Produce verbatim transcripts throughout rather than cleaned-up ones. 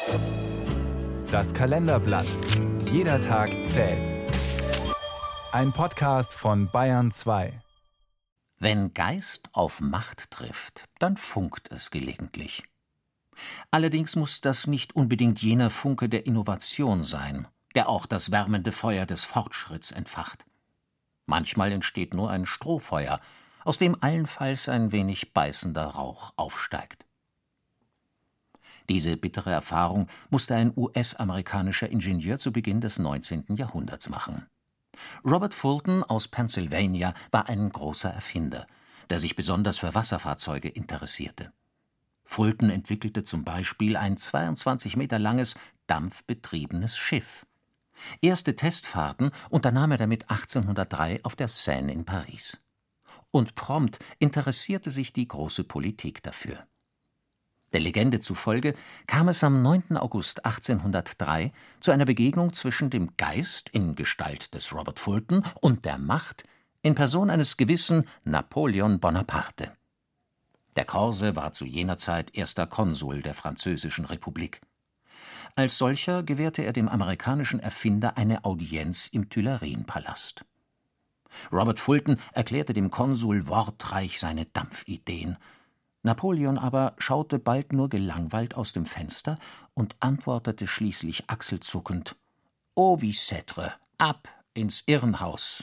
Das Kalenderblatt. Jeder Tag zählt. Ein Podcast von Bayern zwei. Wenn Geist auf Macht trifft, dann funkt es gelegentlich. Allerdings muss das nicht unbedingt jener Funke der Innovation sein, der auch das wärmende Feuer des Fortschritts entfacht. Manchmal entsteht nur ein Strohfeuer, aus dem allenfalls ein wenig beißender Rauch aufsteigt. Diese bittere Erfahrung musste ein U S-amerikanischer Ingenieur zu Beginn des neunzehnten Jahrhunderts machen. Robert Fulton aus Pennsylvania war ein großer Erfinder, der sich besonders für Wasserfahrzeuge interessierte. Fulton entwickelte zum Beispiel ein zweiundzwanzig Meter langes, dampfbetriebenes Schiff. Erste Testfahrten unternahm er damit achtzehnhundertdrei auf der Seine in Paris. Und prompt interessierte sich die große Politik dafür. Der Legende zufolge kam es am neunten August achtzehnhundertdrei zu einer Begegnung zwischen dem Geist in Gestalt des Robert Fulton und der Macht in Person eines gewissen Napoleon Bonaparte. Der Korse war zu jener Zeit erster Konsul der Französischen Republik. Als solcher gewährte er dem amerikanischen Erfinder eine Audienz im Tuilerien-Palast. Robert Fulton erklärte dem Konsul wortreich seine Dampfideen. Napoleon aber schaute bald nur gelangweilt aus dem Fenster und antwortete schließlich achselzuckend: »Au Vicêtre, ab ins Irrenhaus!«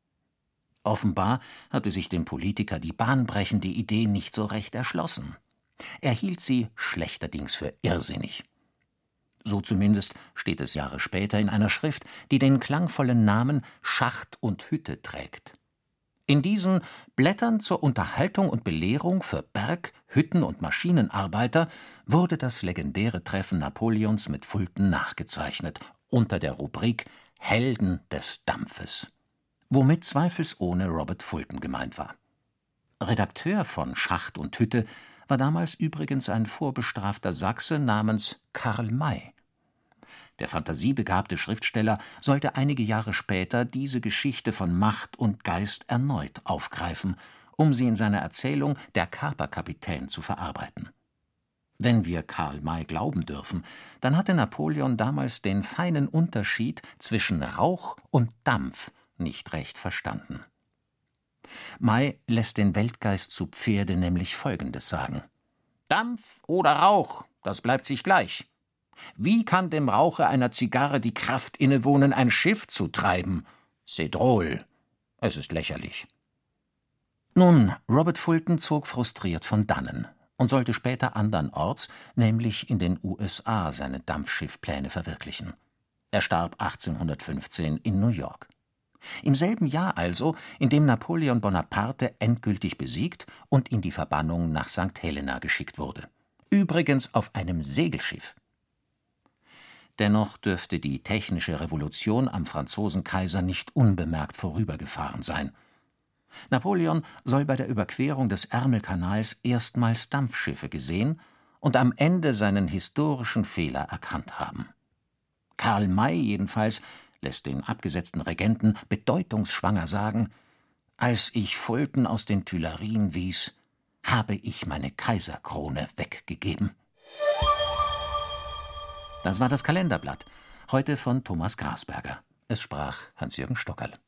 Offenbar hatte sich dem Politiker die bahnbrechende Idee nicht so recht erschlossen. Er hielt sie schlechterdings für irrsinnig. So zumindest steht es Jahre später in einer Schrift, die den klangvollen Namen »Schacht und Hütte« trägt. In diesen Blättern zur Unterhaltung und Belehrung für Berg-, Hütten- und Maschinenarbeiter wurde das legendäre Treffen Napoleons mit Fulton nachgezeichnet, unter der Rubrik »Helden des Dampfes«, womit zweifelsohne Robert Fulton gemeint war. Redakteur von »Schacht und Hütte« war damals übrigens ein vorbestrafter Sachse namens Karl May. Der fantasiebegabte Schriftsteller sollte einige Jahre später diese Geschichte von Macht und Geist erneut aufgreifen, um sie in seiner Erzählung »Der Kaperkapitän« zu verarbeiten. Wenn wir Karl May glauben dürfen, dann hatte Napoleon damals den feinen Unterschied zwischen Rauch und Dampf nicht recht verstanden. May lässt den Weltgeist zu Pferde nämlich Folgendes sagen: »Dampf oder Rauch, das bleibt sich gleich. Wie kann dem Rauche einer Zigarre die Kraft innewohnen, ein Schiff zu treiben? C'est drôle. Es ist lächerlich.« Nun, Robert Fulton zog frustriert von dannen und sollte später andernorts, nämlich in den U S A, seine Dampfschiffpläne verwirklichen. Er starb achtzehnhundertfünfzehn in New York. Im selben Jahr also, in dem Napoleon Bonaparte endgültig besiegt und in die Verbannung nach Sankt Helena geschickt wurde. Übrigens auf einem Segelschiff. Dennoch dürfte die technische Revolution am Franzosenkaiser nicht unbemerkt vorübergefahren sein. Napoleon soll bei der Überquerung des Ärmelkanals erstmals Dampfschiffe gesehen und am Ende seinen historischen Fehler erkannt haben. Karl May jedenfalls lässt den abgesetzten Regenten bedeutungsschwanger sagen: »Als ich Fulton aus den Tuilerien wies, habe ich meine Kaiserkrone weggegeben.« Das war das Kalenderblatt, heute von Thomas Grasberger. Es sprach Hans-Jürgen Stockerl.